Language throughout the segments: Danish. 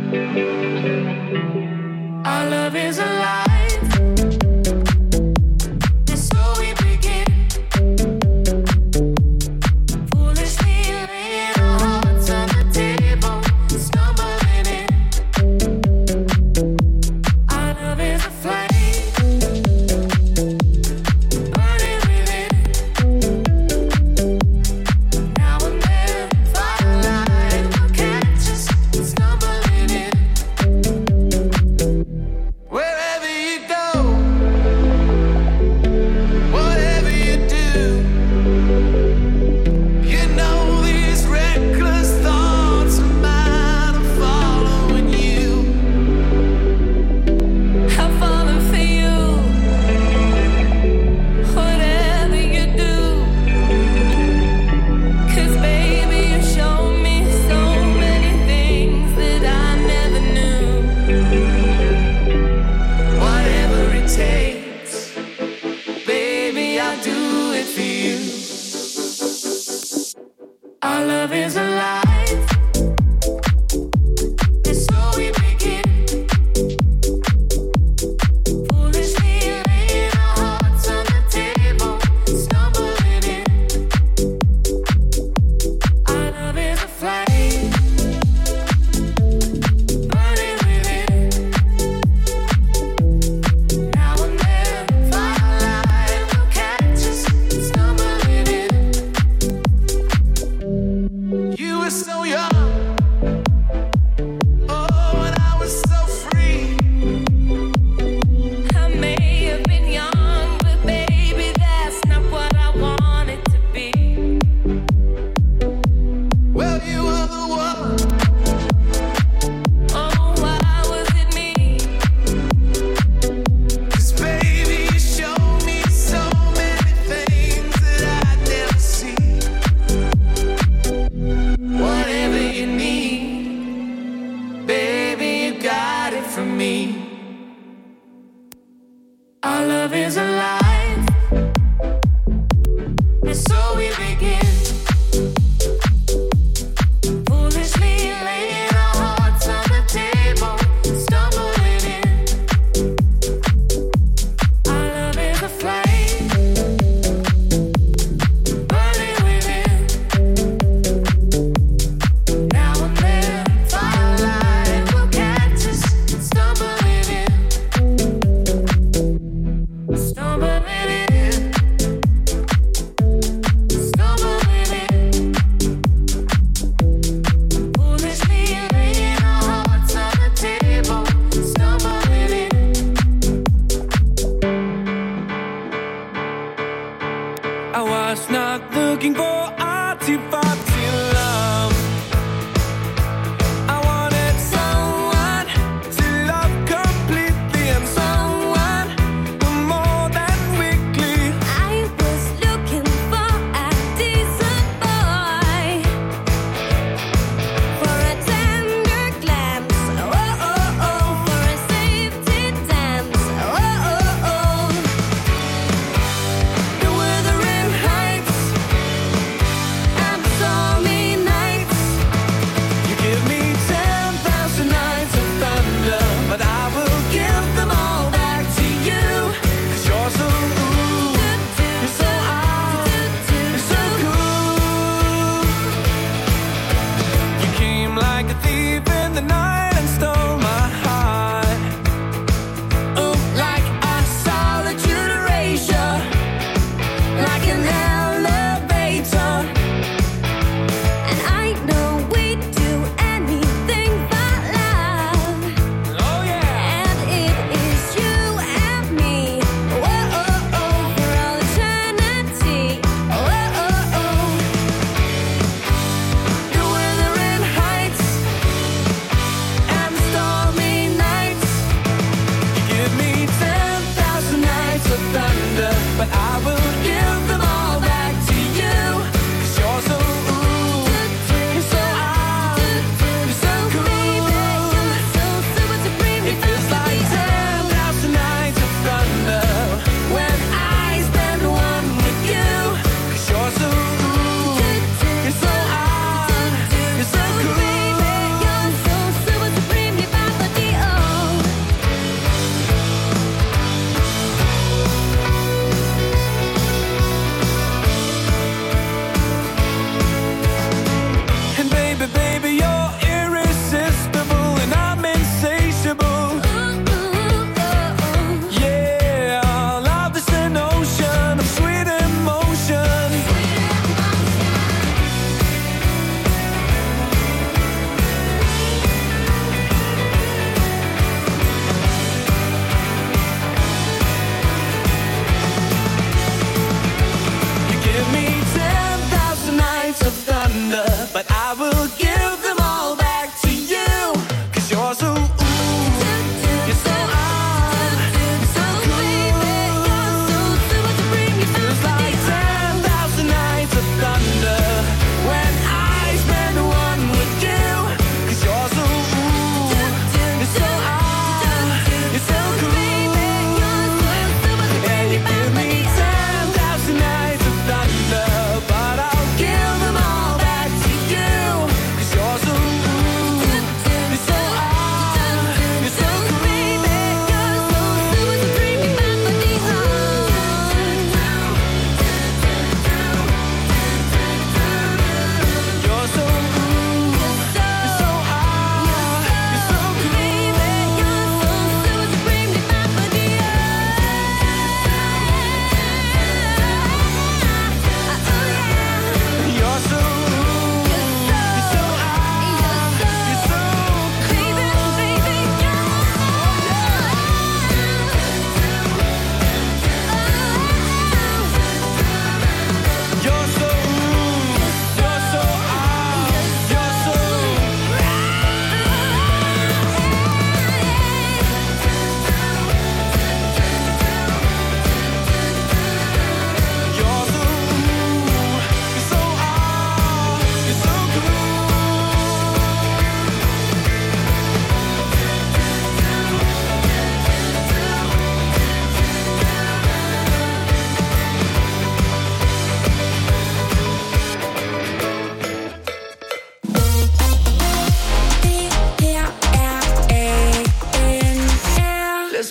Our love is alive. And so we begin. Foolishly laying our hearts on the table, stumbling in. Our love is a flame, burning within. Now and then, firelight will catch us stumbling in.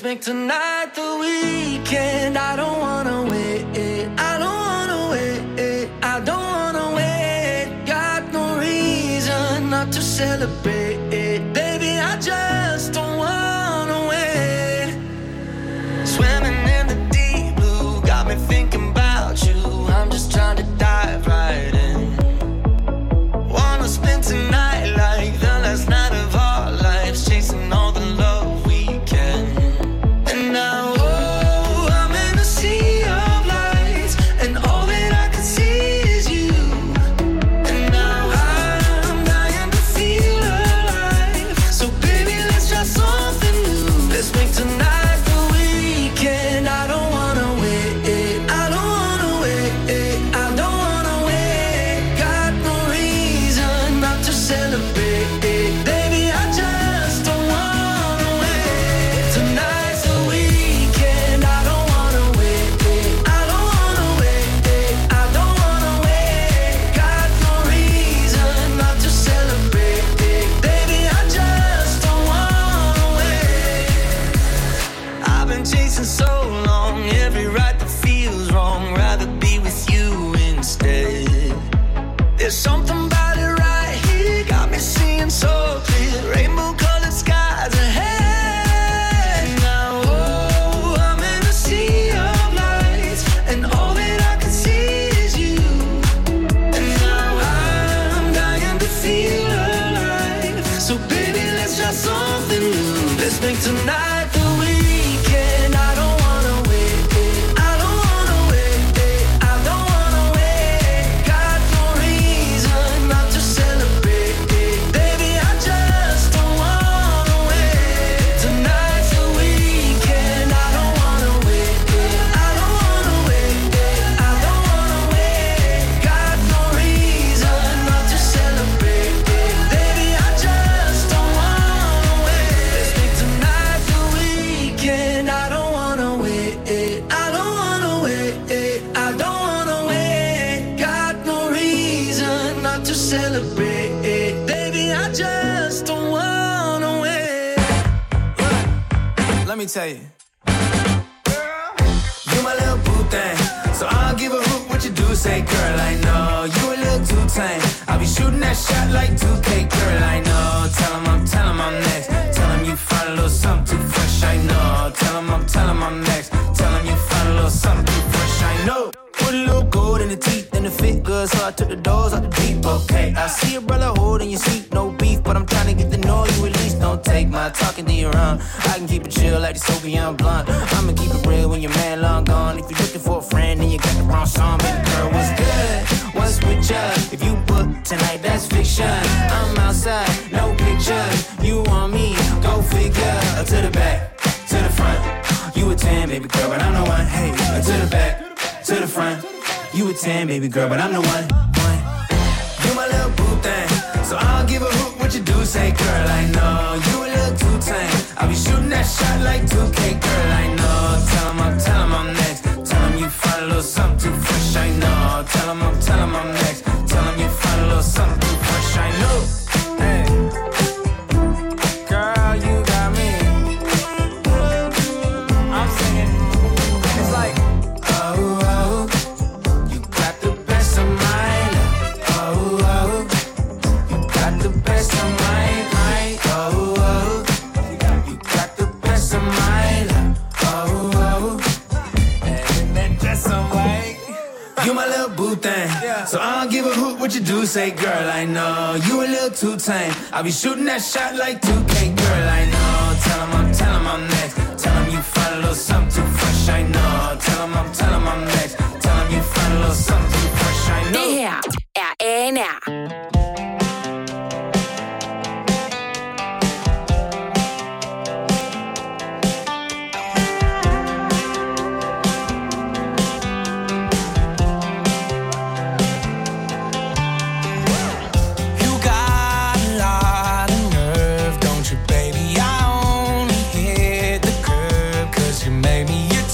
make tonight the weekend. I don't wanna wait. I don't wanna wait. I don't wanna wait. Got no reason not to celebrate. Baby, I just don't wanna wait. Swimming in the deep blue got me thinking about you. I'm just trying to dive right in. Wanna spend tonight like the last night of our lives, chasing all the love we can. And now, oh, I'm in a sea of lights, and all that I can see is you. And now I'm dying to feel alive. So baby, let's try something new. Let's make tonight the weekend. I don't wanna wait. I don't wanna wait. I don't wanna wait. Got no reason not to celebrate. Baby, I just don't wanna wait. Tonight's the weekend. I don't wanna wait. I don't wanna wait. I don't wanna wait. Got no reason not to celebrate. Baby, I just don't wanna wait. I've been chasing so long, every right that feels wrong. Rather be with you instead. There's something about it right here, got me seeing so clear. Rainbow colored skies ahead. Now, oh, I'm in a sea of lights, and all that I can see is you. And now I'm dying to feel alive. So baby, let's try something new. Let's make tonight the weekend. I don't wanna wait. I don't wanna wait. I don't wanna wait. Got no reason not to celebrate. Baby, I just don't wanna wait. Tonight's the weekend. I don't wanna wait. I don't wanna wait. I don't wanna wait. Got no reason not to celebrate. Baby, I just don't wanna wait. Let's make tonight the weekend. I don't wanna wait. I don't wanna wait. I don't wanna wait. Got no reason not to celebrate. Baby, I just don't wanna wait. Let me tell you. You my little boo thing, so I don't give a hoot what you do. Say, girl, I know you a little too tame. I'll be shooting that shot like 2K, girl, I know. Tell him I'm next. Tell him you find a little something too fresh, I know. Tell him I'm next. Tell him you find a little something too fresh, I know. Put a little gold in the teeth and it fit good, so I took the doors out the deep, okay. I see a brother holding your seat, no beef, but I'm trying to get to know you at least. Don't take my talking to your own. I can keep it chill like the Soviet blunt. I'ma keep it real when your man long gone. If you're looking for a friend and you got the wrong song, baby girl, what's good? What's with ya? If you book tonight, that's fiction. I'm outside, no pictures. You want me? Go figure. To the back, to the front. You a 10, baby girl, but I'm the one. Hey, to the back, to the front. You a 10, baby girl, but I'm the one. You my little boo thing, so I don't give a hoot what you do. Say, girl, I know you a little too tame. I'll be shooting that shot like 2K, girl, I know. Tell him I'm next. Tell him you find a little something too fresh, I know. Tell him I'm next. Tell him you find a little something too fresh, I know. Hey, girl, you got me. I'm singing. It's like, oh, oh, you got the best of my love. Oh, oh, you got the best of my mind. Oh, oh, you got the best of my love. Oh, oh, and then just some white. You my little boo thing, so I don't give a hoot what you do. Say, girl, I know you a little too tame. I'll be shooting that shot like 2K, girl, I know. Tell him I'm next. Tell him you find a little something too fresh, I know. Tell him I'm next. Tell him you find a little something too fresh, I know. Det her er ANR. You got a lot of nerve, don't you, baby? I only hit the curb 'cause you made me your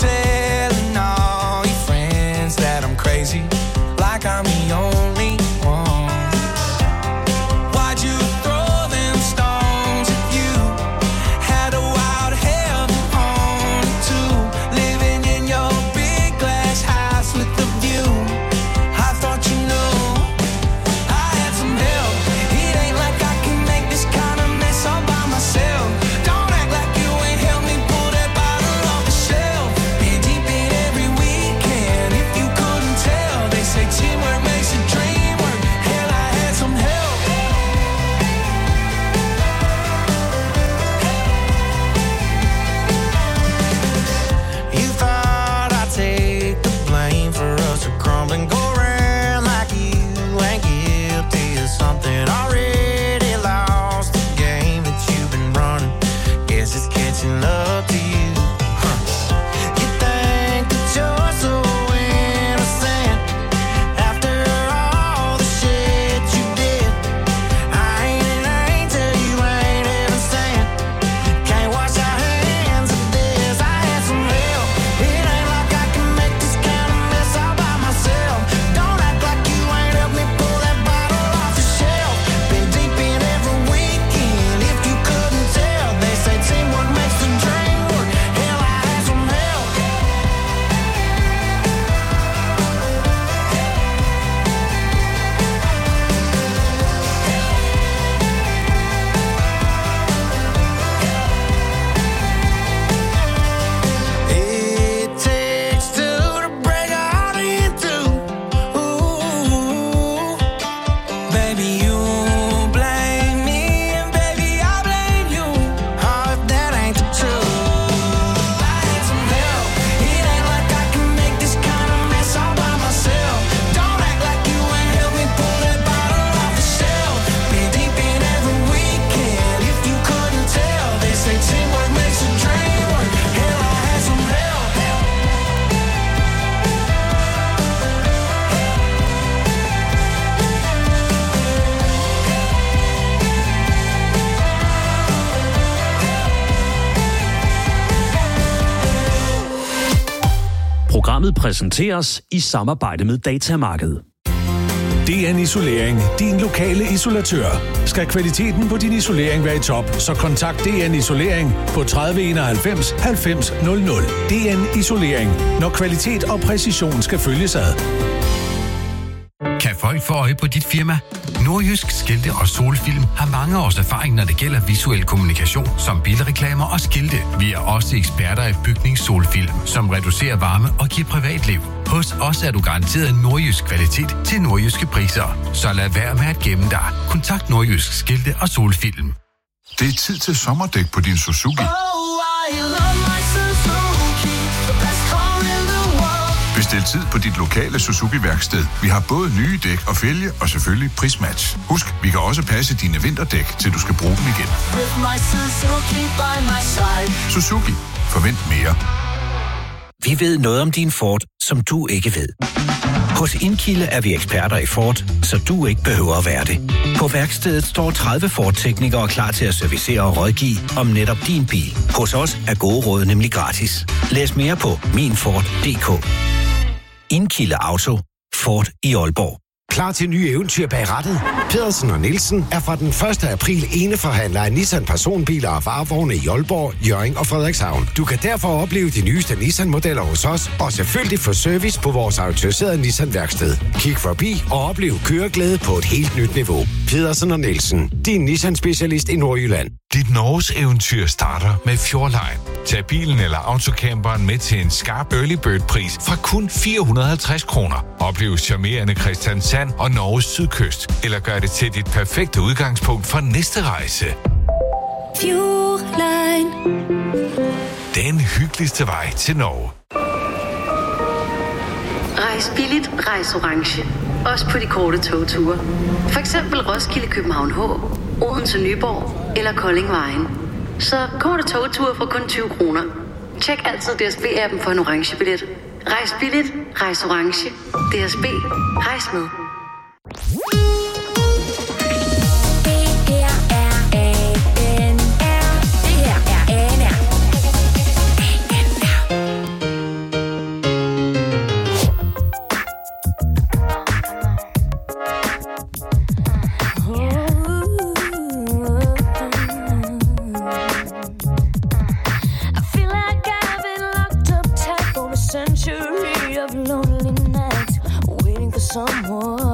making love to you. You think that you're so innocent after all the shit you did. I ain't an angel, you ain't heaven sent. Can't wash our hands of this. I had some help. It ain't like I can make this kind of mess all by myself. Don't act like you ain't helped me pull that bottle off the shelf. Been deep in every weekend. If you couldn't tell, they say teamwork makes the dream work. Hell, I had some help. It takes two to break a heart in two. Ooh, baby, you blame me, and baby, I blame you. Oh, if that ain't the truth. I need some help. It ain't like I can make this kind of mess all by myself. Don't act like you ain't helped me pull that bottle off the shelf. Been deep in every weekend. If you couldn't tell, they say teamwork makes a dream work. Hell, I had some help. Programmet præsenteres i samarbejde med Datamarked. DN Isolering, din lokale isolatør. Skal kvaliteten på din isolering være i top, så kontakt DN Isolering på 30 91 90 00. DN Isolering, når kvalitet og præcision skal følges ad. Kan folk få øje på dit firma? Nordjysk Skilte og Solfilm har mange års erfaring, når det gælder visuel kommunikation, som bilreklamer og skilte. Vi er også eksperter i bygningssolfilm, som reducerer varme og giver privatliv. Hos os er du garanteret nordjysk kvalitet til nordjyske priser. Så lad være med at gemme dig. Kontakt Nordjysk Skilte og Solfilm. Det er tid til sommerdæk på din Suzuki. Bestil tid på dit lokale Suzuki-værksted. Vi har både nye dæk og fælge, og selvfølgelig prismatch. Husk, vi kan også passe dine vinterdæk, til du skal bruge dem igen. Suzuki. Forvent mere. Vi ved noget om din Ford, som du ikke ved. Hos Indkilde er vi eksperter i Ford, så du ikke behøver at være det. På værkstedet står 30 Ford-teknikere klar til at servicere og rådgive om netop din bil. Hos os er gode råd nemlig gratis. Læs mere på minford.dk. Indkilde Auto. Ford i Aalborg. Klar til nye eventyr bag rattet? Pedersen og Nielsen er fra den 1. april eneforhandler af Nissan personbiler og varevogne i Aalborg, Hjørring og Frederikshavn. Du kan derfor opleve de nyeste Nissan-modeller hos os, og selvfølgelig få service på vores autoriserede Nissan-værksted. Kig forbi og oplev køreglæde på et helt nyt niveau. Pedersen og Nielsen, din Nissan-specialist i Nordjylland. Dit Norges eventyr starter med Fjordline. Tag bilen eller autocamperen med til en skarp early bird-pris fra kun 450 kroner. Oplev charmerende Kristiansand og Norges sydkyst, eller gør det til dit perfekte udgangspunkt for næste rejse. Fjordline. Den hyggeligste vej til Norge. Rejs billigt, rejs orange. Også på de korte togture. For eksempel Roskilde, København H, Odense, Nyborg eller Kolding Vejen. Så korte togture for kun 20 kroner. Tjek altid DSB-appen for en orange billet. Rejs billigt, rejs orange. DSB, rejs med. Century of lonely nights, waiting for someone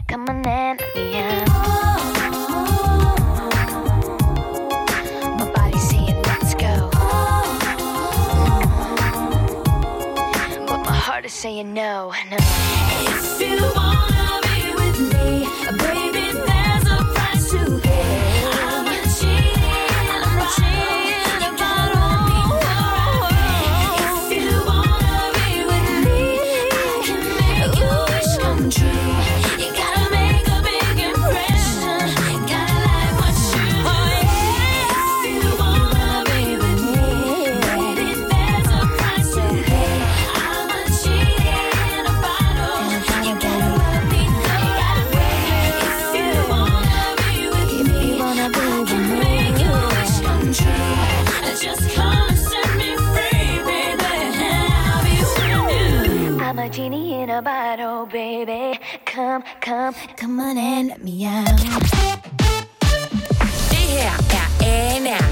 come on and let me out. My body's saying let's go, but my heart is saying no, no. If you wanna be with me, baby, there's a price to pay. I'm not cheating about all. If you wanna be with me, I can make your wish come true. You gotta make a big impression, gotta like what you do. If you wanna be with me, baby, there's a price to pay. I'm not cheating about all. You gotta let me know. If you wanna be with me, I can make your wish come true. Just come and set me free, baby. I'll be with you. I'm a genie in a bottle, baby. Come, come, come on and let me out. Det her er ANR.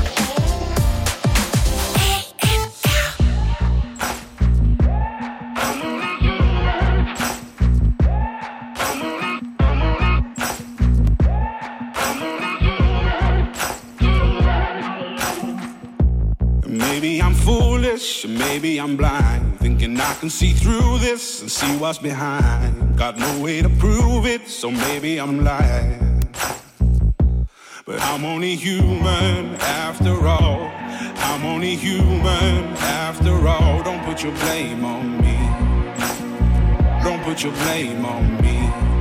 Maybe I'm foolish, maybe I'm blind, thinking I can see through this and see what's behind. Got no way to prove it, so maybe I'm lying. But I'm only human after all. I'm only human after all. Don't put your blame on me. Don't put your blame on me.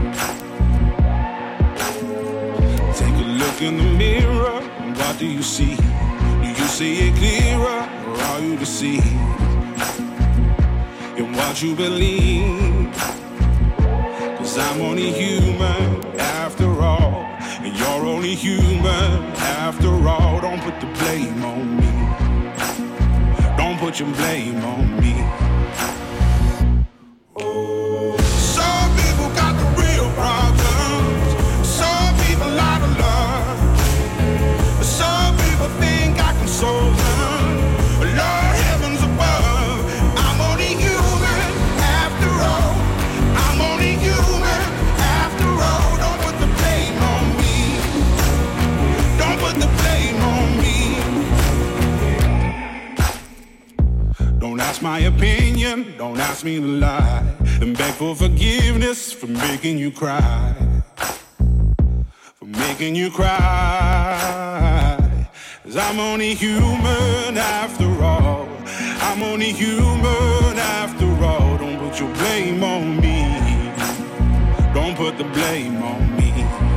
Take a look in the mirror, what do you see? Do you see it clearer, or are you deceived in what you believe? 'Cause I'm only human after all, and you're only human after all. Don't put the blame on me. Don't put your blame on me. Some people got the real problems. Some people out of love. Some people think I can solve them. Lord, heavens above, I'm only human after all. I'm only human after all. Don't put the blame on me. Don't put the blame on me. Don't ask my opinion, don't ask me to lie, and beg for forgiveness for making you cry. For making you cry. 'Cause I'm only human after all. I'm only human after all. Don't put your blame on me. Don't put the blame on me.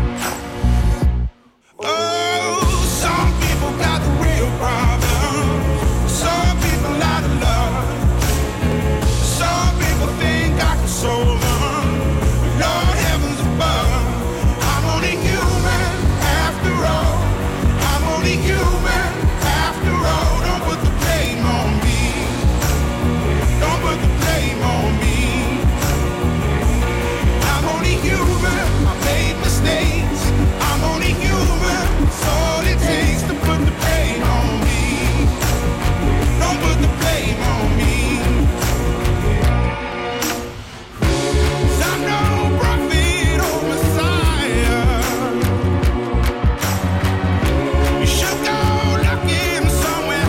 Oh, some people got the real problems. Some people out of love. Some people think I can solve them. Lord, heavens above, I'm only human after all. I'm only human after all. Don't put the blame on me. Don't put the blame on me. I'm only human. I made mistakes. I'm only human. It's all it takes to put the blame on me. Don't put the blame on me. 'Cause I'm no prophet or Messiah. You should go looking somewhere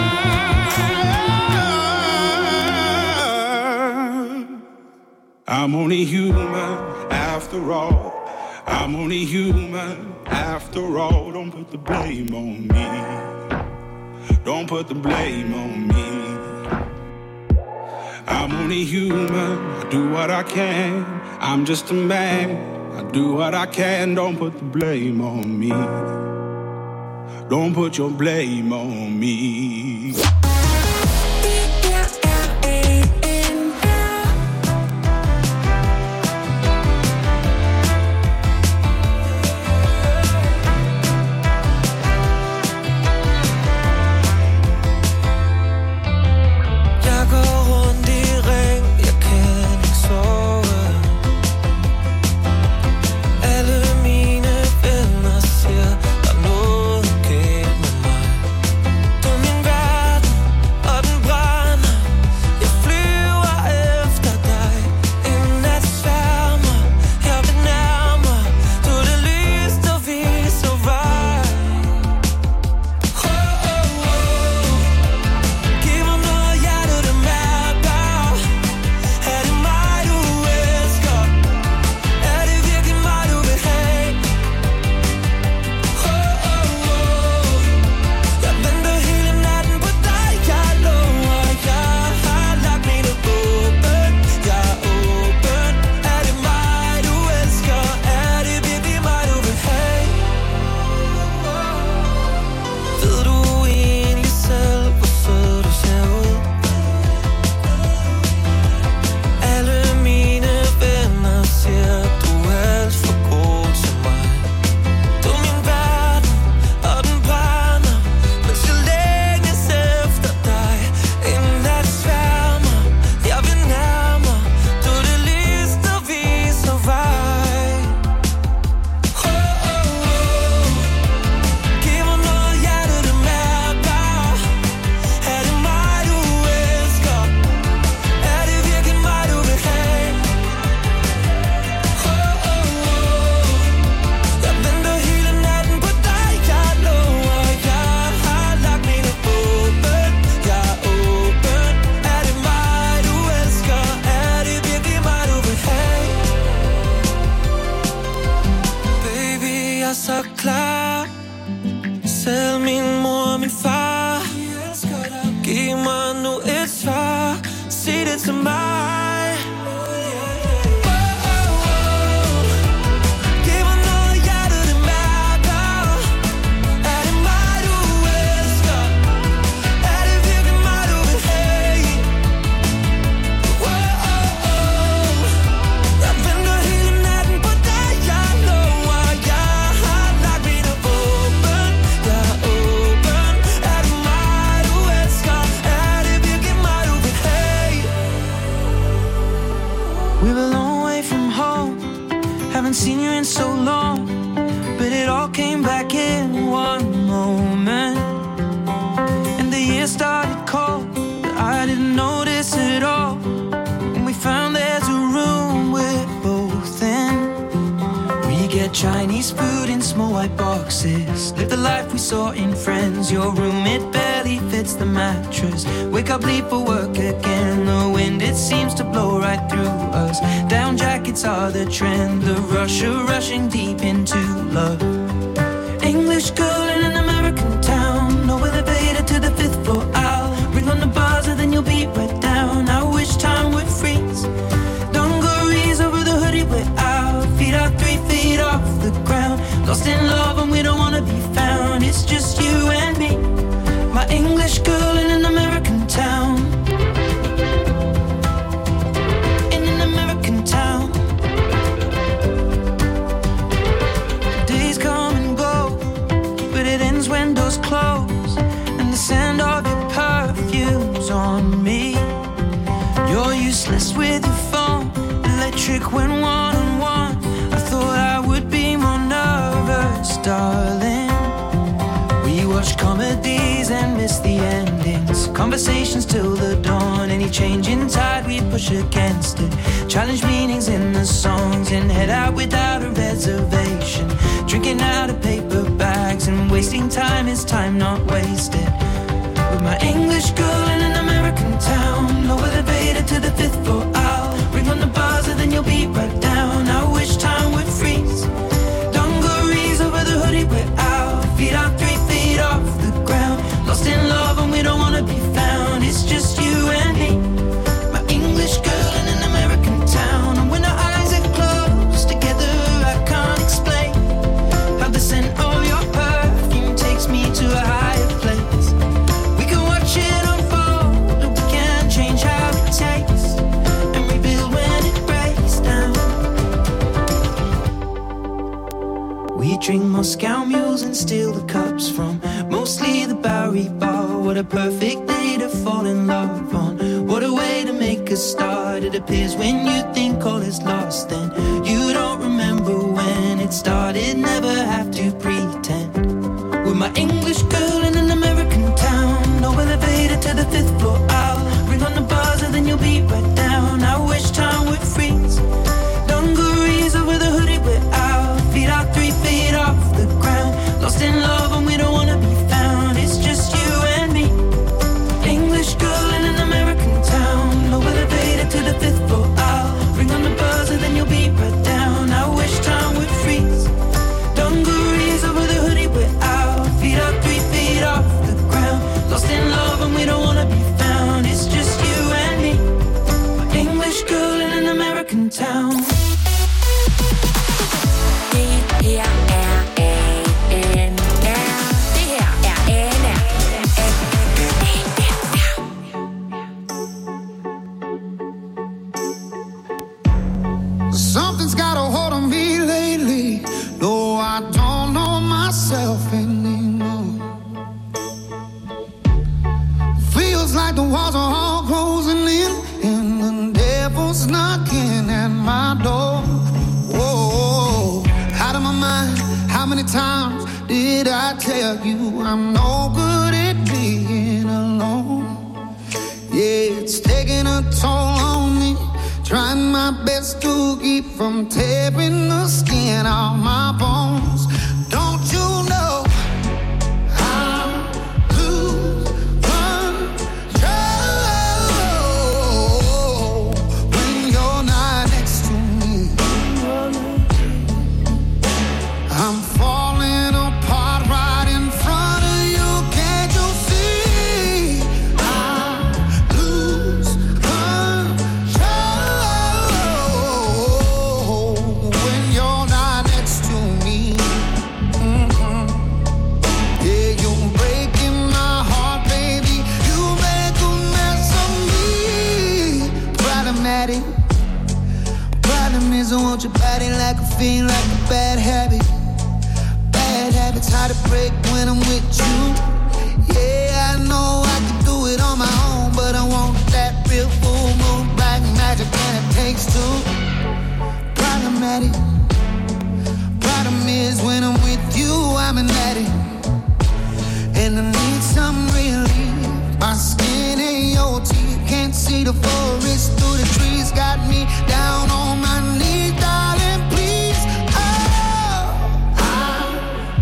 high. I'm only human after all. I'm only human after all. Don't put the blame on me. Don't put the blame on me. I'm only human. I do what I can. I'm just a man. I do what I can. Don't put the blame on me. Don't put your blame on me. Jeg går rundt i ring, jeg kan ikke sove. Alle mine venner siger, der er noget galt med mig. Du er min verden. white boxes. Live the life we saw in Friends. Your room, it barely fits the mattress. Wake up, leave for work again. The wind, it seems to blow right through us. Down jackets are the trend. The rushing deep into love. English girl in an American town. No elevator to the 5th floor. I'll ring on the buzzer, then you'll be right down. I wish time would freeze. Dungarees over the hoodie we're out. Feet are 3 feet off the ground. Lost in love and we don't wanna be found. It's just you and me. My English girl in an American town. In an American town. Days come and go, but it ends when doors close. And the scent of your perfume's on me. You're useless with your phone, electric when one-on-one. I thought I would be more nervous, darling. We watch comedies and miss the endings. Conversations till the dawn. Any change in tide, we push against it. Challenge meanings in the songs and head out without a reservation. Drinking out of paper bags and wasting time is time not wasted. With my English girl in an American town. No elevator to the 5th floor. I'll ring on the buzzer, then you'll be right down. I wish time would freeze. Dungarees over the hoodie we're out. Feet are 3 feet off the ground. Lost in love and we don't wanna be found. It's just you and me. My English girl in an American town. And when our eyes are closed together, I can't explain how the scent of your perfume takes me to a higher place. We can watch it unfold, but we can't change how it tastes. And rebuild when it breaks down. We drink Moscow mules and steal the cups from mostly the Bowery Bar. What a perfect day to fall in love on. What a way to make a start. It appears when you think all is lost, then you don't remember when it started. Never have to pretend. With my English girl in an American town. No elevator to the 5th floor. I'll ring on the buzzer, then you'll be right down. I wish time would freeze. Dungarees over the hoodie we're out. Feet are 3 feet off the ground. Lost in love and we don't wanna be found. It's just you and me. English girl in an American town. No elevator to the 5th floor. I'll ring on the buzzer, then you'll be right down. I wish time would freeze. Dungarees over the hoodie we're out. Feet are 3 feet off the ground. Lost in love and we don't wanna be found. It's just you and me. My English girl in an American town. Something's got a hold on me lately, though I don't know myself anymore. Feels like the walls are all closing in, and the devil's knocking at my door. Whoa, out of my mind, how many times did I tell you I'm no good at being alone? Yeah, it's taking a toll on me. Trying my best to keep from tearing the skin off my bones. Don't you know I lose control when you're not next to me? I'm falling apart right in front of you. Can't you see? I lose control when you're not next to me. Yeah, you're breaking my heart, baby. You make a mess of me. Problematic. Problem is I want your body like a fiend, like a bad habit. Bad habits hard to break when I'm with you. Yeah, I know I can do it on my own, but I want that real full moon black magic, and it takes two. Problematic. Problem is when I'm with you, I'm an addict, and I need some relief. My skin ain't your teeth, can't see the forest through the trees. Got me down on my knees, darling, please. Oh, I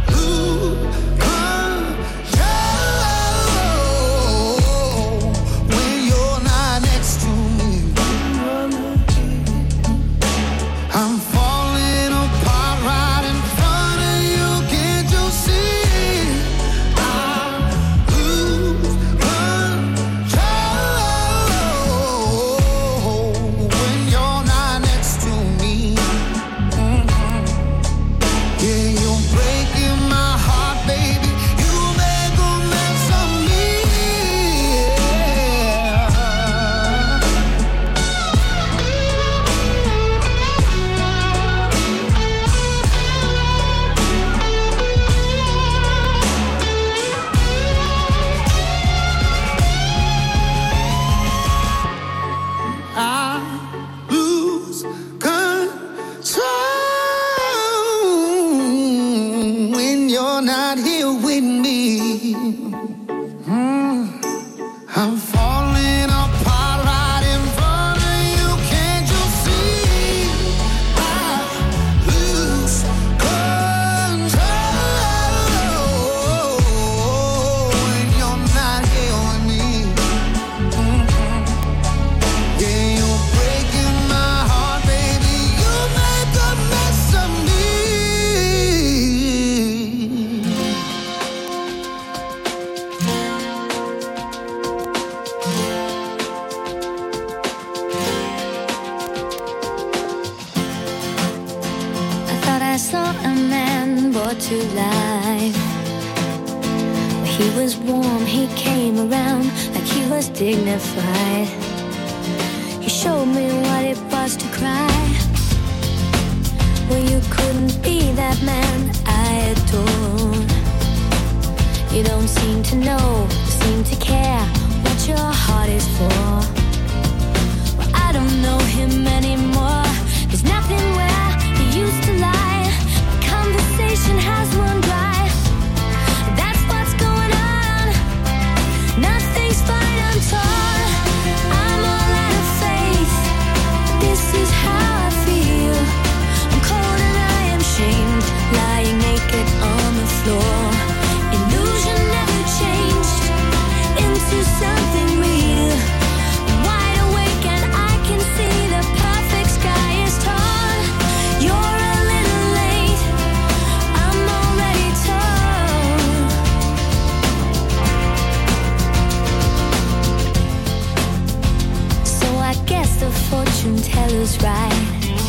I'm falling apart right in front of you. Can't you see? I lose control when you're not here with me. Yeah, you're breaking my heart, baby. You make a mess of me. I saw a man brought to life. He was warm, he came around like he was dignified. He showed me what it was to cry. Well, you couldn't be that man I adored. You don't seem to know, seem to care what your heart is for. Well, I don't know him anymore. There's nothing where he used to lie. Conversation has run dry. That's what's going on. Nothing's fine, I'm torn. I'm all out of faith. This is how I feel. I'm cold and I am shamed, lying naked on the floor. Illusion never changed into something real. I'm wide awake and I can see the perfect sky is torn. You're a little late. I'm already torn. So I guess the fortune teller's right.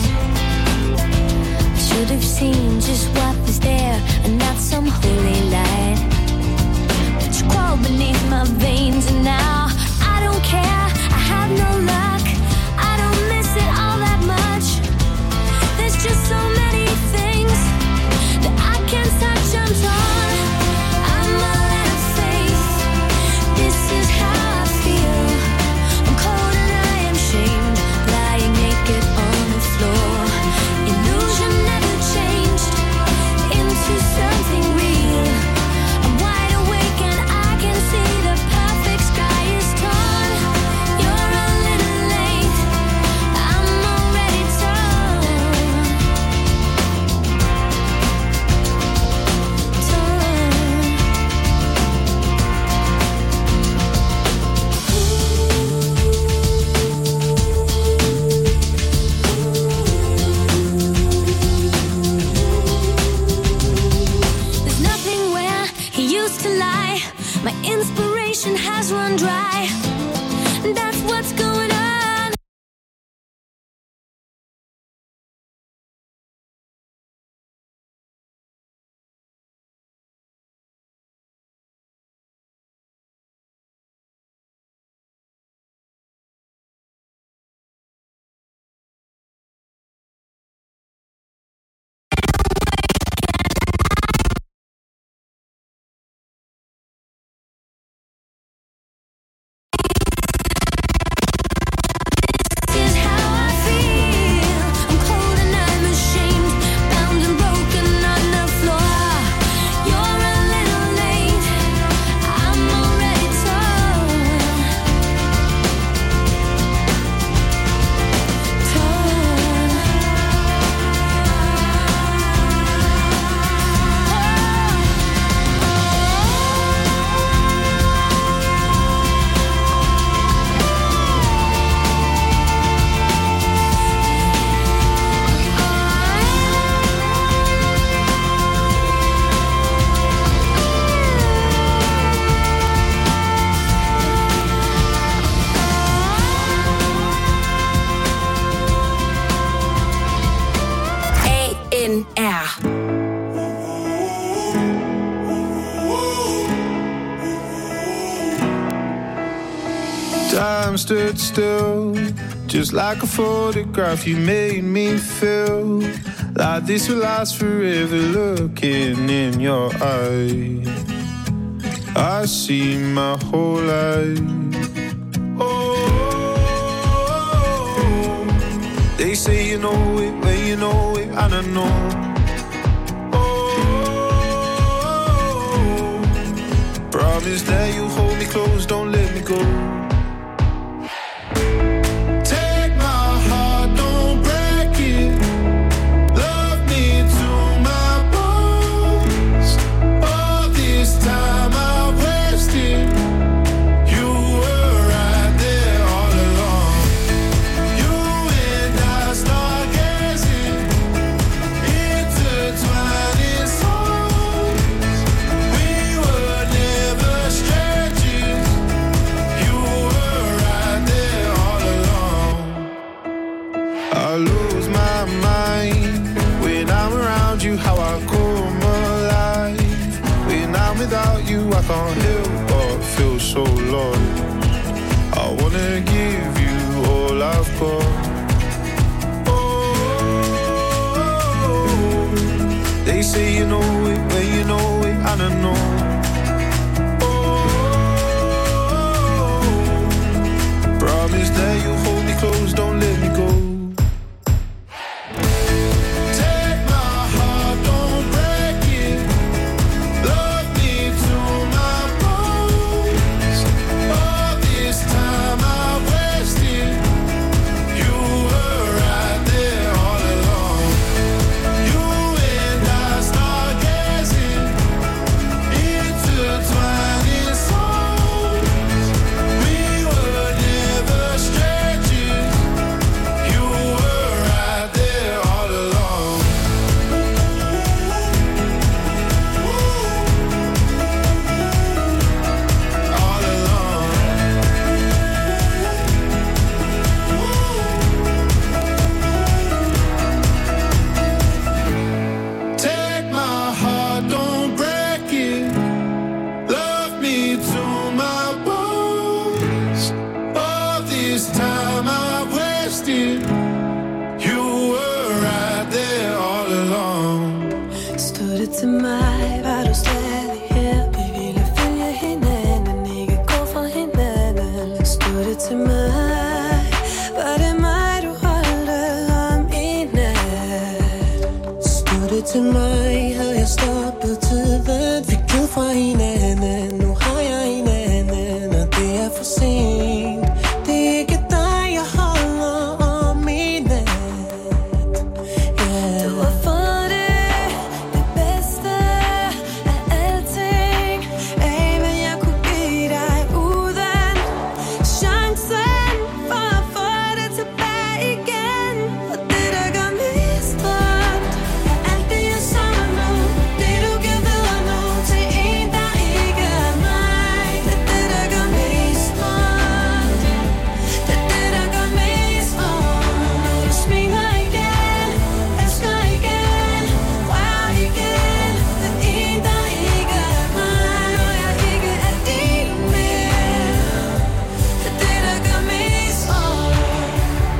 I should have seen just what was there and not some holy light. But you crawl beneath my veins and now I don't care. I have no luck. I don't miss it all that much. There's just so many things that I can't touch. I'm torn. I'm all out of faith. This is how I feel. I'm cold and I am shamed, lying naked on the floor. Illusion never changed into something real. I'm wide awake and I can see the perfect sky is torn. You're a little late. I'm already torn. There's nothing where he used to lie. My inspiration has run dry. That's what's going on. This is how I feel. I'm cold and I'm ashamed, bound and broken on the floor. You're a little late. I'm already torn. ANR. Time stood still, just like a photograph. You made me feel like this will last forever. Looking in your eyes, I see my whole life. Oh, they say you know it, but you know it, I don't know. Oh, promise that you hold me close, don't let me go. can't help but feel so lost. I wanna give you all I've got. Oh, they say you know it when you know it, and I know. Oh, promise that you hold me close, don't let me go. Til mig havde jeg stoppet tiden, fik givet fra hinanden. Nu har jeg hinanden, og det er for sent. Det er ikke dig, jeg holder om i nat. Yeah. Du har fået det bedste af alting, af hvad jeg kunne give dig uden chancen for at få det tilbage igen. Og det der gør mest ondt, alt det jeg savner nu, det du giver videre nu til en der ikke er mig. Det er det der gør mest ondt, det er det der gør mest ondt. Når du smiler igen, elsker igen, rører igen, det er en der ikke er mig. Når jeg ikke er din mere, det er det der gør mest ondt.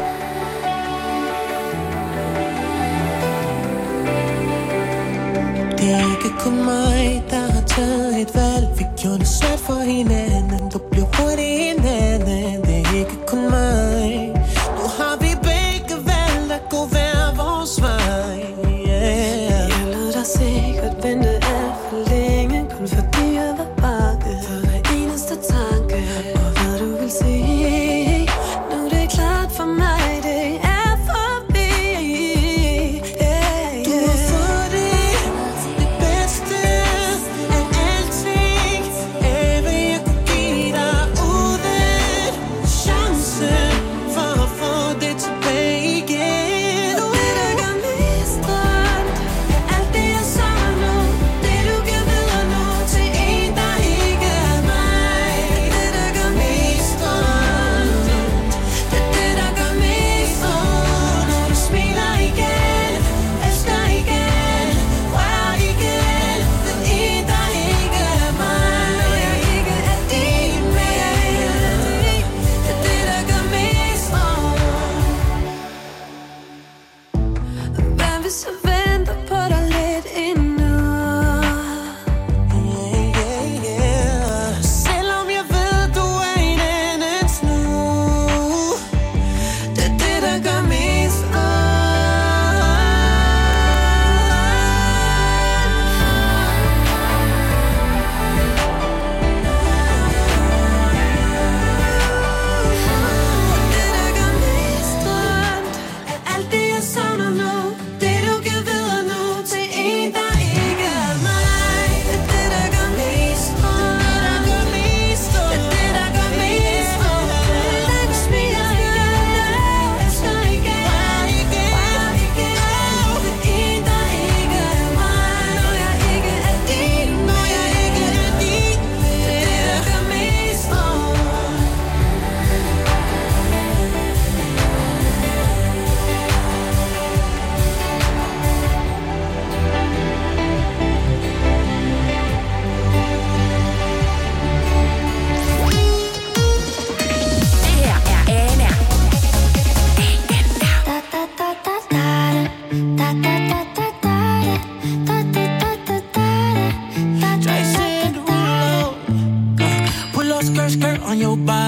Det er ikke kun mig, der har taget et valg. Vi gjorde det svært for hinanden, du blev hurtigt hinanden. Det er ikke kun mig. Nu har vi begge valgt at gå hver vores vej. Yeah. Jeg lod dig sikkert vente alt for længe, kun fordi jeg var bange for hver eneste tanke og hvad du vil sige. Nu er det klart for mig, det er forbi. Yeah, Du har fået det bedste af alting, af hvad jeg kunne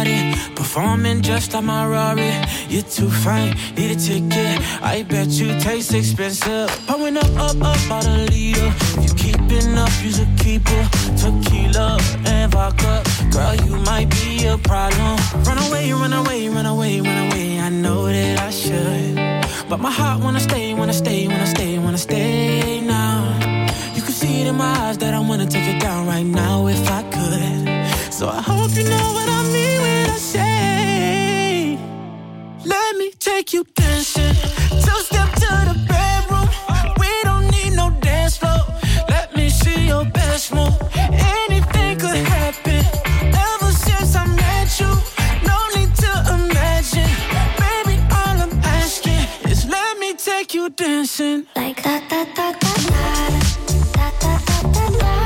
party, performing just like my Rari. You're too fine, need a ticket. I bet you taste expensive. Pouring up about a liter. If you keeping up, you's a keeper. Tequila and vodka, girl, you might be a problem. Run away, run away, run away, run away. I know that I should, but my heart wanna stay, wanna stay, wanna stay, wanna stay now. You can see it in my eyes that I wanna take it down right now if I could. So I hope you know what I mean when I say, let me take you dancing. Two-step to the bedroom. We don't need no dance floor. Let me see your best move. Anything could happen. Ever since I met you, no need to imagine. Baby, all I'm asking is let me take you dancing. Like da da da da da da da da da da.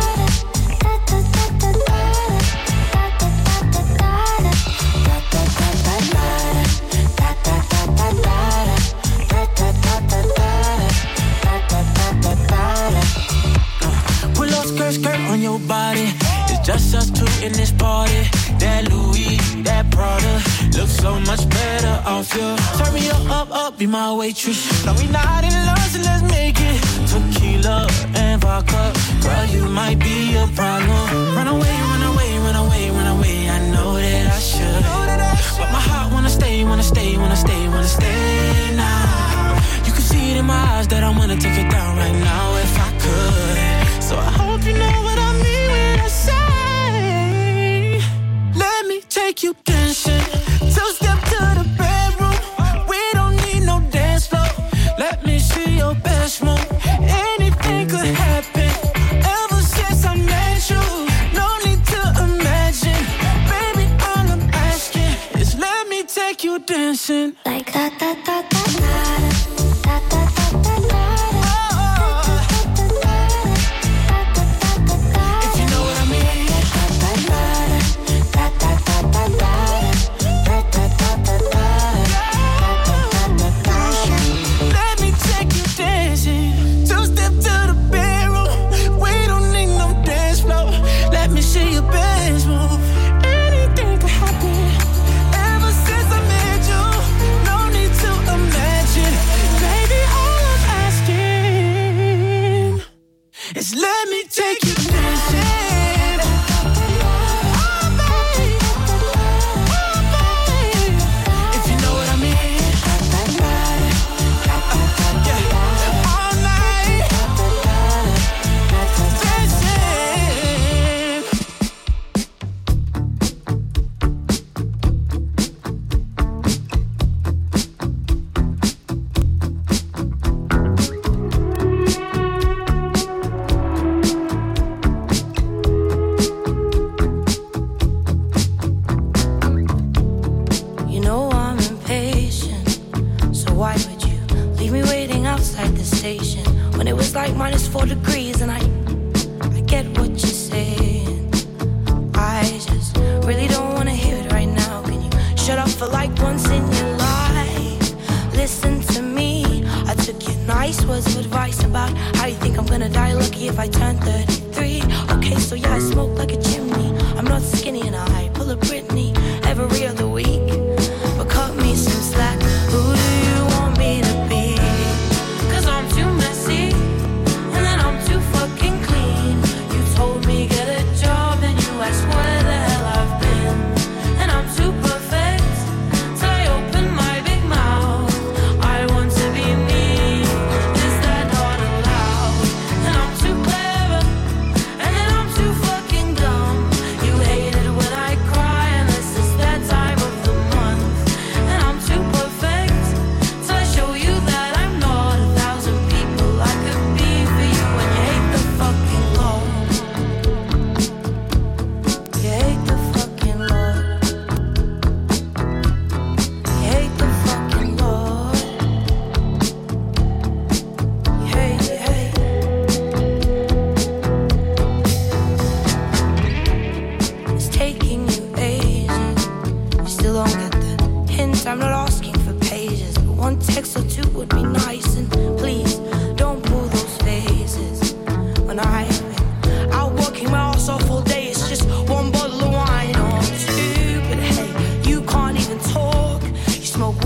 Skirt on your body, it's just us two in this party. That Louis, that Prada, looks so much better off you. Turn me up, be my waitress. No, we not in love, so let's make it. Tequila and vodka, girl, you might be a problem. Run away, run away, run away, run away. I know that I should, but my heart wanna stay, wanna stay, wanna stay, wanna stay now. You can see it in my eyes that I wanna take it down right now if I could. So I hope you know what I mean when I say, let me take you dancing. Two-step to the bedroom. We don't need no dance floor. Let me see your best move. Anything could happen. Ever since I met you, no need to imagine. Baby, all I'm asking is let me take you dancing. Like da da da da da da da da da. Let me take you dancing. If you know what I mean. Yeah. All night. Like -4 degrees and I get what you're saying. I just really don't want to hear it right now. Can you shut up for like once in your life? Listen to me. I took your nice words of advice about how you think I'm gonna die lucky if I turn 33. Okay, so yeah, I smoke like a chimney. I'm not skinny and I pull a Britney every other week. But cut me some slack. Who do you want me to be? 'Cause I'm too messy. Fucking clean. You told me get a job and you asked where the hell I've been. And I'm too perfect till I open my big mouth. I want to be me. Is that not allowed? And I'm too clever and then I'm too fucking dumb. You hate it when I cry and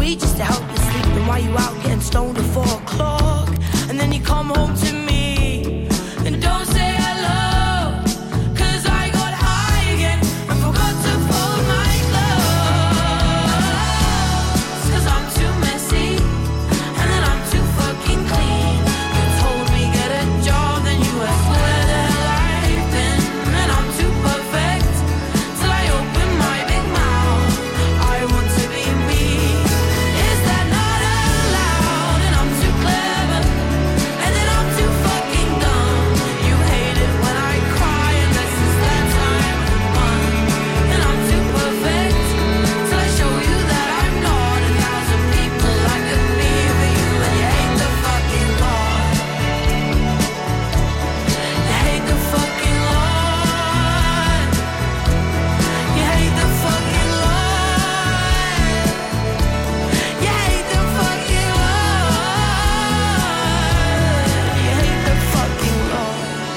sweet just to help you sleep. And while you out getting stoned at 4 o'clock, and then you come home to me and don't say hello, 'cause I got high again and forgot to fold my clothes. 'Cause I'm too messy and then I'm too fucking clean. You told me get a job, then you asked where the hell I've been. And I'm too perfect till I open my big mouth. I want to be me. Is that not allowed? And I'm too clever, and then I'm too fucking dumb. You hate it when I cry, unless it's that time of the month. And I'm too perfect till I show you that I'm not. 1,000 people like me for you, and you hate the fucking law. You hate the fucking law. You hate the fucking law. You hate the fucking law. You hate the fucking law.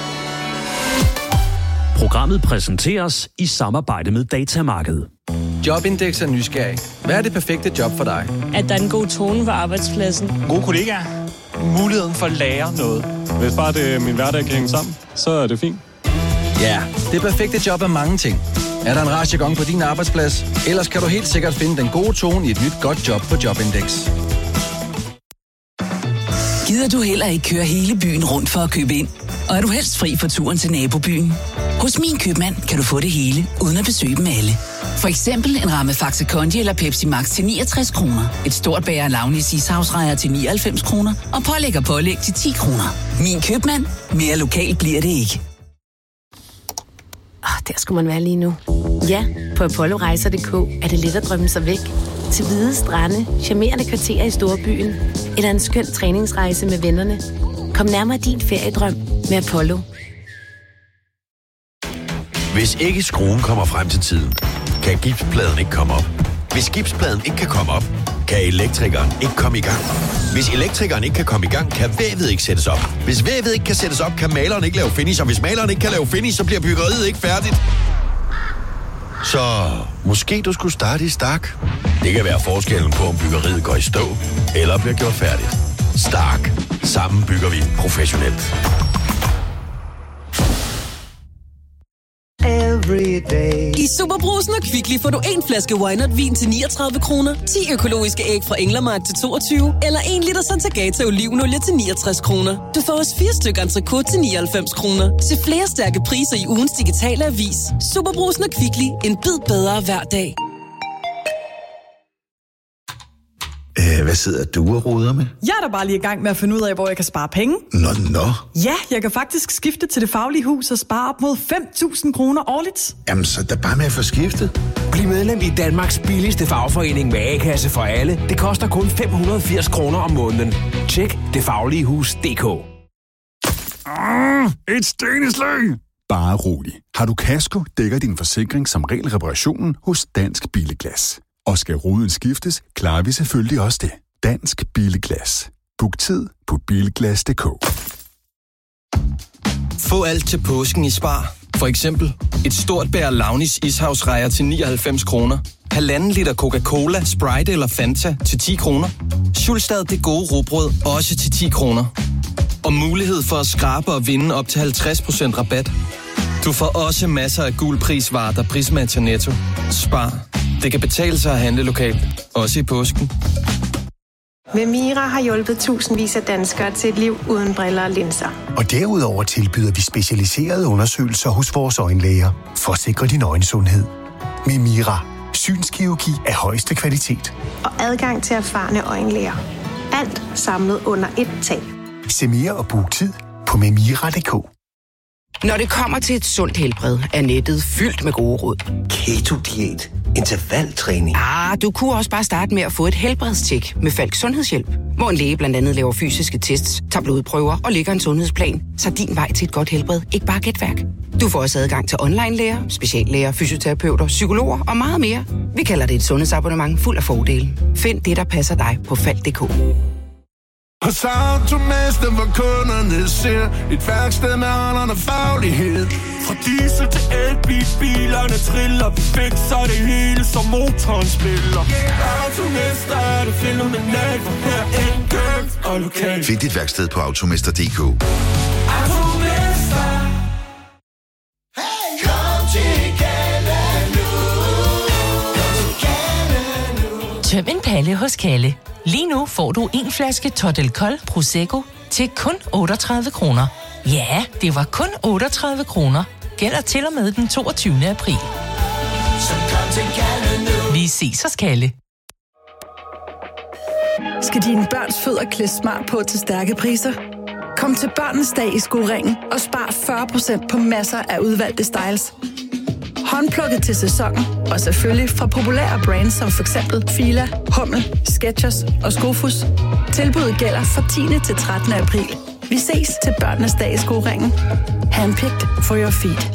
Programmet præsenteres i samarbejde med Datamarkedet. Jobindex er nysgerrig. Hvad er det perfekte job for dig? At der er en god tone på arbejdspladsen. Gode kollegaer. Muligheden for at lære noget. Hvis bare det min hverdag kan hænge sammen, så er det fint. Ja, det perfekte job er mange ting. Er der en rar jargon på din arbejdsplads? Ellers kan du helt sikkert finde den gode tone i et nyt godt job på Jobindex. Gider du heller ikke køre hele byen rundt for at købe ind? Og er du helst fri for turen til nabobyen? Hos Min Købmand kan du få det hele, uden at besøge dem alle. For eksempel en ramme Faxe Kondi eller Pepsi Max til 69 kroner. Et stort bager Launis ishavsrejer til 99 kroner. Og pålæg til 10 kroner. Min Købmand. Mere lokalt bliver det ikke. Der skulle man være lige nu. Ja, på ApolloRejser.dk er det let at drømme sig væk. Til hvide strande, charmerende kvarterer i storbyen, eller en skøn træningsrejse med vennerne. Kom nærmere din feriedrøm med Apollo. Hvis ikke skruen kommer frem til tiden, kan gipspladen ikke komme op. Hvis gipspladen ikke kan komme op, kan elektrikeren ikke komme i gang. Hvis elektrikeren ikke kan komme i gang, kan vævet ikke sættes op. Hvis vævet ikke kan sættes op, kan maleren ikke lave finish. Og hvis maleren ikke kan lave finish, så bliver byggeriet ikke færdigt. Så måske du skulle starte i Stark. Det kan være forskellen på, om byggeriet går i stå eller bliver gjort færdigt. Stark. Sammen bygger vi professionelt. I Superbrugsen og Kvickly får du en flaske Wynot-vin til 39 kroner, 10 økologiske æg fra Englermark til 22, eller 1 liter Santagata olivenolie til 69 kroner. Du får også 4 stykker entrecôte til 99 kroner. Se flere stærke priser i ugens digitale avis. Superbrugsen og Kvickly. En bid bedre hver dag. Hvad sidder du og roder med? Jeg er da bare lige i gang med at finde ud af, hvor jeg kan spare penge. Nå. Ja, jeg kan faktisk skifte til Det Faglige Hus og spare op mod 5.000 kroner årligt. Jamen, så er bare med at få skiftet. Bliv medlem i Danmarks billigste fagforening med A-kasse for alle. Det koster kun 580 kroner om måneden. Tjek detfagligehus.dk. Et steneslag! Bare rolig. Har du kasko, dækker din forsikring som regel reparationen hos Dansk Billeglas. Og skal ruden skiftes, klarer vi selvfølgelig også det. Dansk Billeglas. Book tid på bilglas.dk. Få alt til påsken i Spar. For eksempel et stort bær Launis ishavsrejer til 99 kroner. 1,5 liter Coca-Cola, Sprite eller Fanta til 10 kroner. Schulstad Det Gode Rugbrød også til 10 kroner. Og mulighed for at skrabe og vinde op til 50% rabat. Du får også masser af gul prisvarer, der prismatcher Netto. Spar. Det kan betale sig at handle lokalt. Også i påsken. Memira har hjulpet tusindvis af danskere til et liv uden briller og linser. Og derudover tilbyder vi specialiserede undersøgelser hos vores øjenlæger for at sikre din øjensundhed. Memira. Synskirurgi af højeste kvalitet. Og adgang til erfarne øjenlæger. Alt samlet under ét tag. Se mere og book tid på memira.dk. Når det kommer til et sundt helbred, er nettet fyldt med gode råd. Keto-diæt. Intervaltræning. Du kunne også bare starte med at få et helbredstjek med Falk Sundhedshjælp, hvor en læge blandt andet laver fysiske tests, tager blodprøver og lægger en sundhedsplan, så din vej til et godt helbred ikke bare er gætværk. Du får også adgang til online-læger, speciallæger, fysioterapeuter, psykologer og meget mere. Vi kalder det et sundhedsabonnement fuld af fordele. Find det, der passer dig på Falk.dk. Hos Automester, hvor kunderne ser et værksted med ånderne faglighed. Fra diesel til elbil, bilerne triller. Vi fikser det hele, som motoren spiller. Automester er det fænomenalt, for her er enkelt og lokalt. Find dit værksted på automester.dk. Automester. Kom til Kalle nu. Tøm en palle hos Kalle. Lige nu får du en flaske Totel Kold Prosecco til kun 38 kroner. Ja, det var kun 38 kroner. Gælder til og med den 22. april. Så kom til Kalle nu. Vi ses hos Kalle. Skal dine børns fødder klædes smart på til stærke priser? Kom til Børnenes Dag i Skoringen og spar 40% på masser af udvalgte styles. Håndplukket til sæsonen, og selvfølgelig fra populære brands som for eksempel Fila, Hummel, Skechers og Skofus. Tilbuddet gælder fra 10. til 13. april. Vi ses til Børnenes Dag i Skoringen. Handpicked for your feet.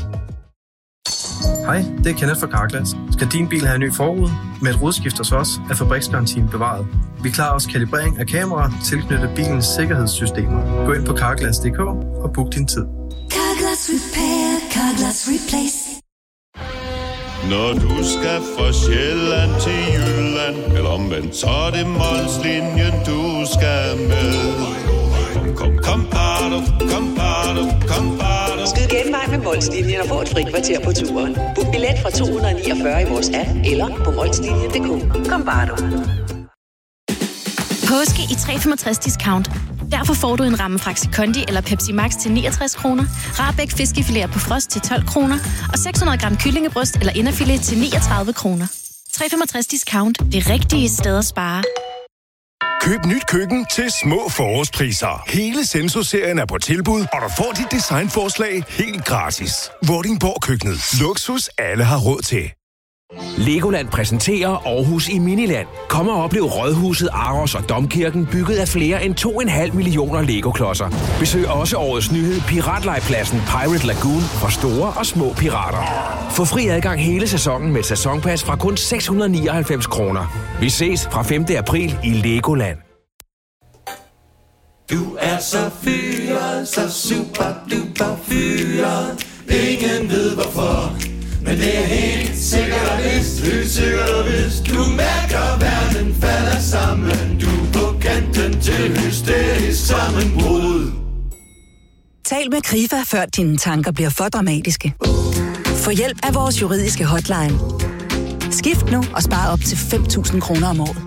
Hej, det er Kenneth fra Carglass. Skal din bil have en ny forrude? Med et rudeskift hos os er fabriksgarantien bevaret. Vi klarer også kalibrering af kameraer tilknyttet bilens sikkerhedssystemer. Gå ind på carglass.dk og book din tid. Carglass Repair, Carglass Replace. Når du skal fra Sjælland til Jylland, eller omvendt, så er det Molslinjen, du skal med. Kom, bado, kom, bado. Skyd genvej med Molslinjen og få et fri kvarter på turen. Book billet fra 249 i vores app eller på molslinjen.dk. Kom, bado. Påske i 365 discount. Derfor får du en ramme Faxe Kondi eller Pepsi Max til 69 kroner, Rahbæk fiskefilet på frost til 12 kroner og 600 gram kyllingebryst eller inderfilet til 39 kroner. 365 discount. Det rigtige sted at spare. Køb nyt køkken til små forårspriser. Hele Senso-serien er på tilbud, og du får dit designforslag helt gratis. Vordingborg Køkkenet. Luksus alle har råd til. Legoland præsenterer Aarhus i Miniland. Kom og oplev Rådhuset, Aros og Domkirken bygget af flere end 2,5 millioner Lego-klodser. Besøg også årets nyhed Piratlejpladsen Pirate Lagoon for store og små pirater. Få fri adgang hele sæsonen med et sæsonpas fra kun 699 kroner. Vi ses fra 5. april i Legoland. Du er så fyret, så super duper fyret. Ingen ved hvorfor, men det er helt sikkert og vist. Helt sikkert og vist. Du mærker verden falder sammen. Du er på kanten til hysterisk sammenbrud. Tal med Krifa, før dine tanker bliver for dramatiske. Få hjælp af vores juridiske hotline. Skift nu og spar op til 5.000 kroner om året.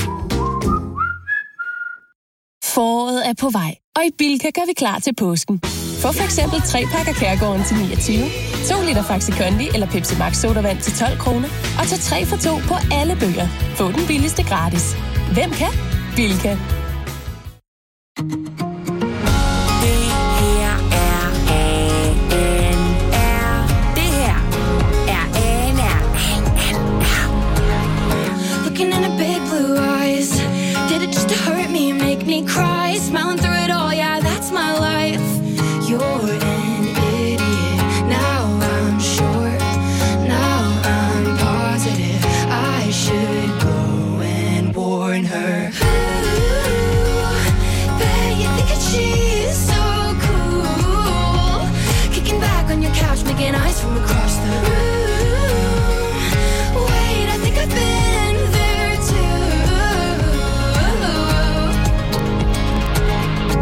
Foråret er på vej, og i Bilka gør vi klar til påsken. Få for eksempel 3 pakker Kærgården til 29, 2 liter Faxe Kondi eller Pepsi Max sodavand til 12 kroner, og tag 3 for 2 på alle bøger. Få den billigste gratis. Hvem kan? Bilka. Looking in her big blue eyes. Did it just to hurt me and make me cry? Smiling through it all, yeah, that's my life. You're an idiot. Now I'm sure. Now I'm positive. I should go and warn her. Ooh, bet you think that she's so cool. Kicking back on your couch, making eyes from across the room. Wait, I think I've been there too.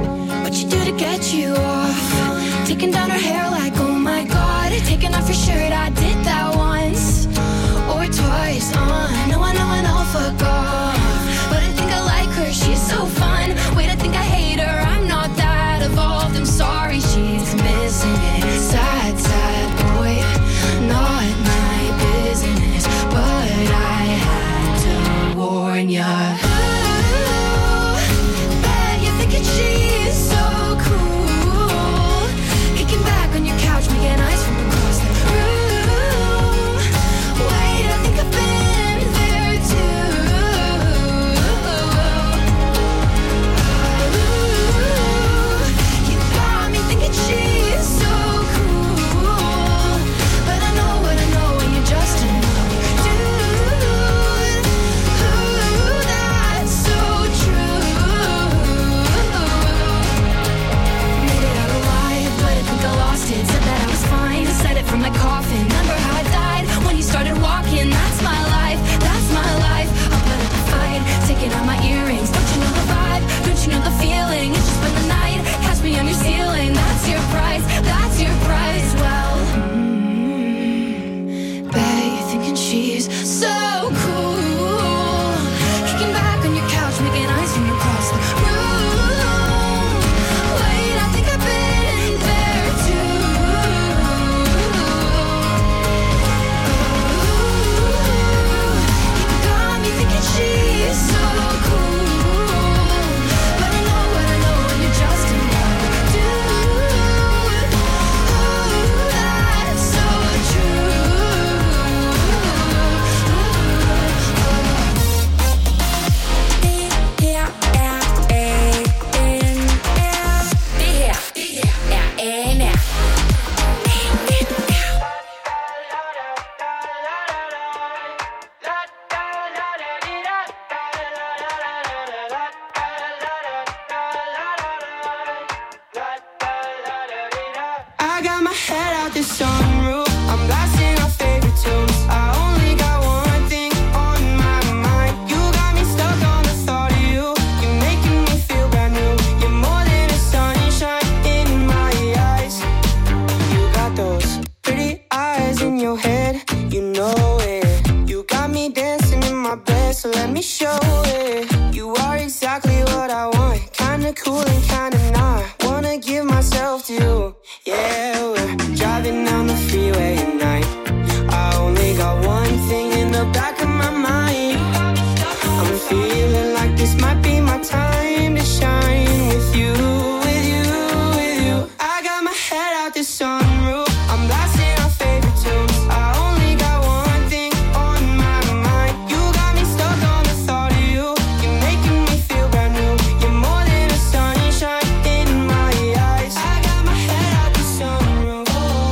out the sunroof. I'm blasting our favorite tunes. I only got one thing on my mind. You got me stuck on the thought of you. You're making me feel brand new. You're more than a sunshine in my eyes. You got those pretty eyes in your head, you know it. You got me dancing in my bed, so let me show it. You are exactly what I want, kinda cool and kinda not. Wanna give myself to you. Yeah, we're driving down the freeway at night. I only got one thing in the back of my mind. I'm feeling like this might be my time to shine with you, with you, with you. I got my head out the sunroof. I'm blasting our favorite tunes. I only got one thing on my mind. You got me stuck on the thought of you. You're making me feel brand new. You're more than a sunshine in my eyes. I got my head out the sunroof.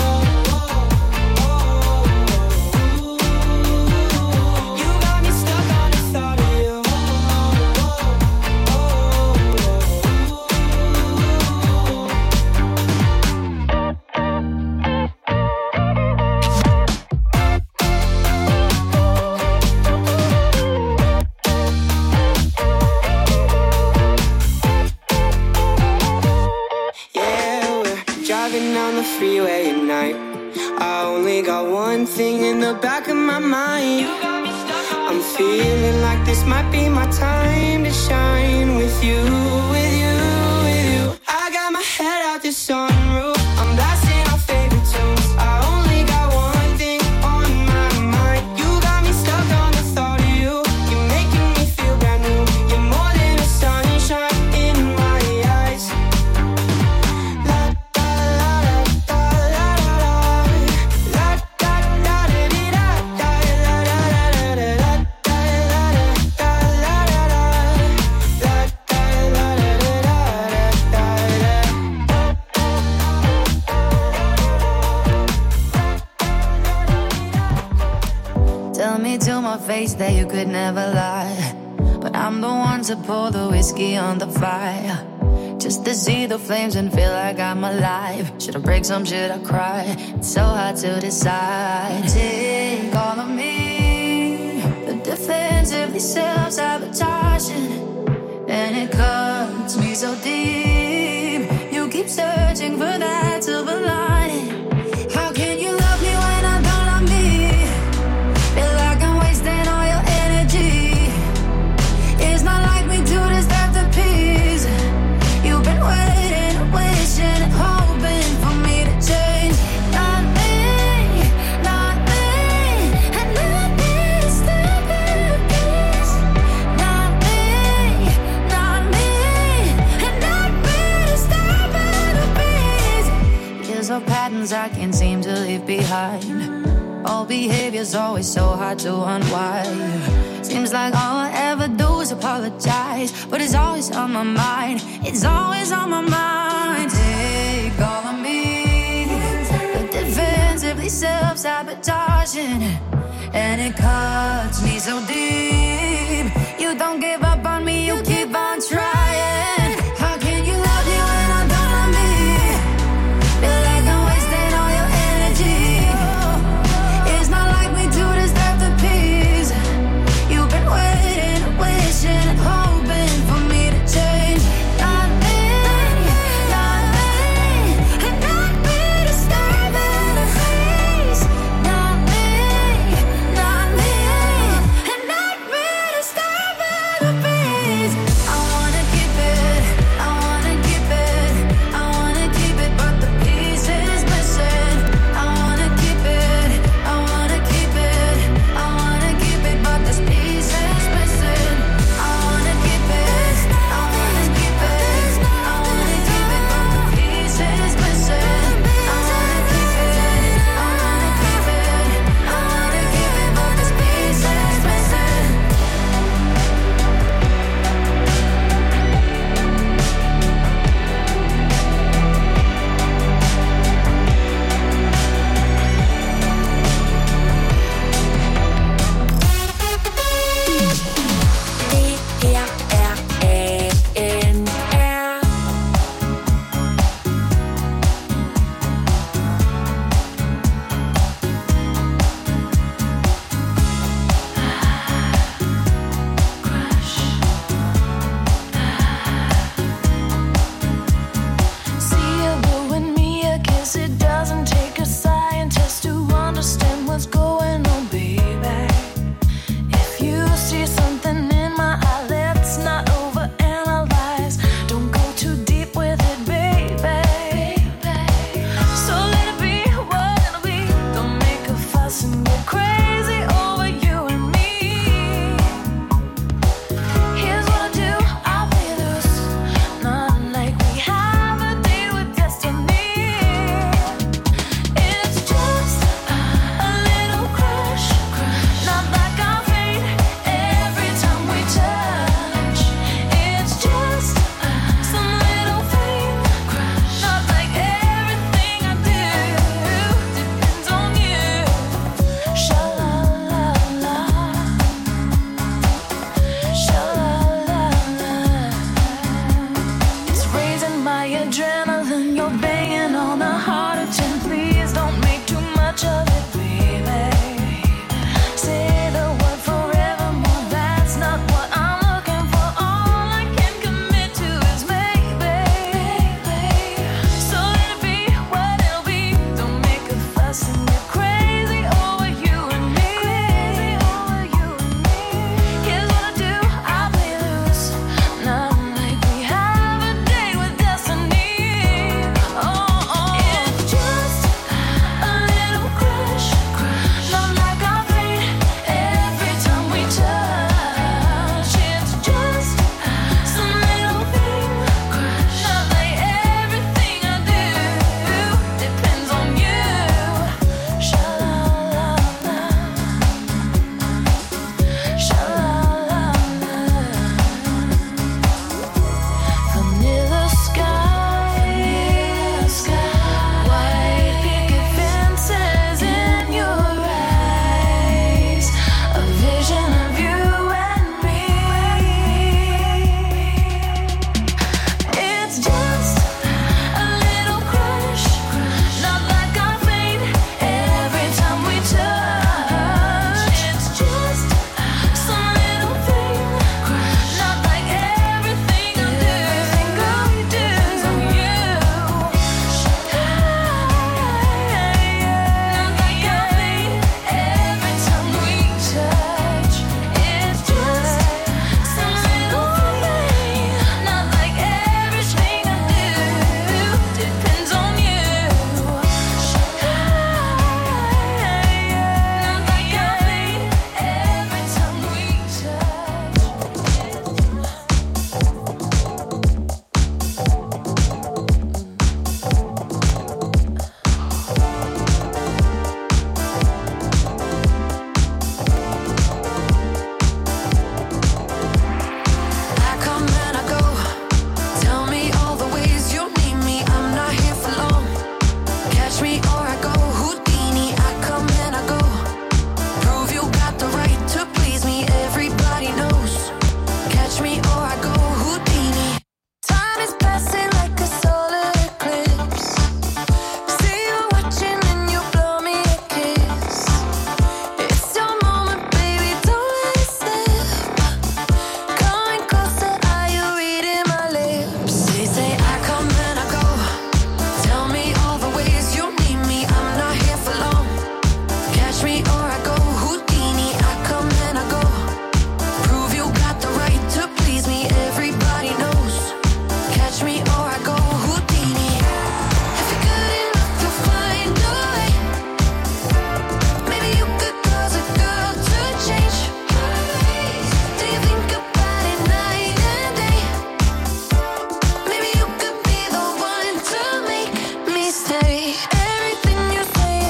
You got me stuck on the thought of you. Yeah, we're driving down the freeway at night. I only got one thing in the back of my mind. I'm feeling like this might be my time to shine with you, with you, with you. I got my head out the sunroof. I'm blasting our favorite tunes. I only got one thing on my mind. You got me stuck on the thought of you. You're making me feel brand new. You're more than a sunshine in my eyes. La da la da la la la. La da da da dee da da la la la la. La da la da la la la. La da la da da da da. Tell me to my face that you could never lie, but I'm the one to pour the whiskey on the fire, just to see the flames and feel like I'm alive. Should I break some, should I cry? It's so hard to decide. Take all of me, the defensively self-sabotaging, and it cuts me so deep. You keep searching for that silver lining. How can you love me when I don't love me? Feel like I'm wasting all your energy. It's not like me to deserve the peace. You've been waiting and wishing and hoping for me to change. Not me, not me, and not me to step in peace. Not me, not me, and not me to step in peace. There's no patterns I can't seem to leave behind. All behavior's always so hard to unwind. Seems like all I ever do is apologize, but it's always on my mind. It's always on my mind. Take all of me, the defensively self-sabotaging, and it cuts me so deep.